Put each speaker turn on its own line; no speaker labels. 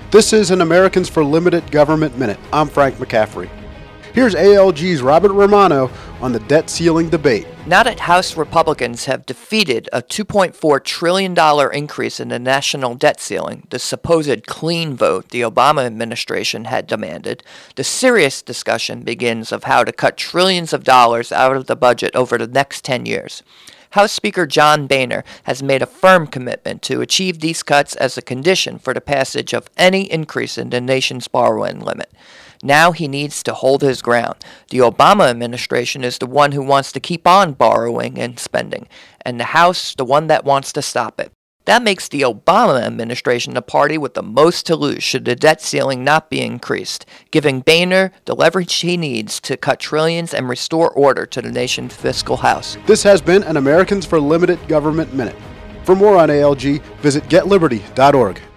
This is an Americans for Limited Government Minute. I'm Frank McCaffrey. Here's ALG's Robert Romano on the debt ceiling debate.
Now that House Republicans have defeated a $2.4 trillion increase in the national debt ceiling, the supposed clean vote the Obama administration had demanded, the serious discussion begins of how to cut trillions of dollars out of the budget over the next 10 years. House Speaker John Boehner has made a firm commitment to achieve these cuts as a condition for the passage of any increase in the nation's borrowing limit. Now he needs to hold his ground. The Obama administration is the one who wants to keep on borrowing and spending, and the House the one that wants to stop it. That makes the Obama administration the party with the most to lose should the debt ceiling not be increased, giving Boehner the leverage he needs to cut trillions and restore order to the nation's fiscal house.
This has been an Americans for Limited Government Minute. For more on ALG, visit getliberty.org.